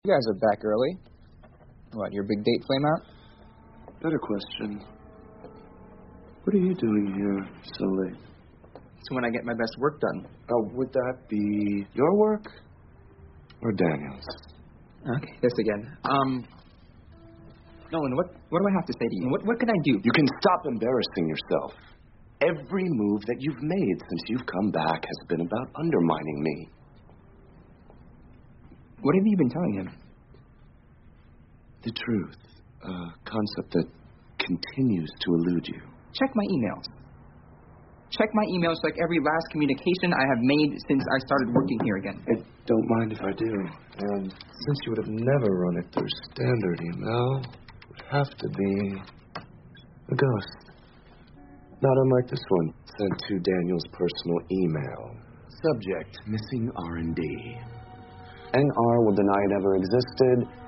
You guys are back early. What, your big date flame out? Better question. What are you doing here so late? It's when I get my best work done. Would that be your work or Daniel's? Okay, this again. Nolan, what do I have to say to you? What can I do? You can stop embarrassing yourself. Every move that you've made since you've come back has been about undermining me. What have you been telling him? The truth. A concept that continues to elude you. Check my emails. Check my emails like every last communication I have made since I started working here again. I don't mind if I do. And since you would have never run it through standard email, it would have to be a ghost. Not unlike this one, sent to Daniel's personal email. Subject, missing R&D. NR will deny it ever existed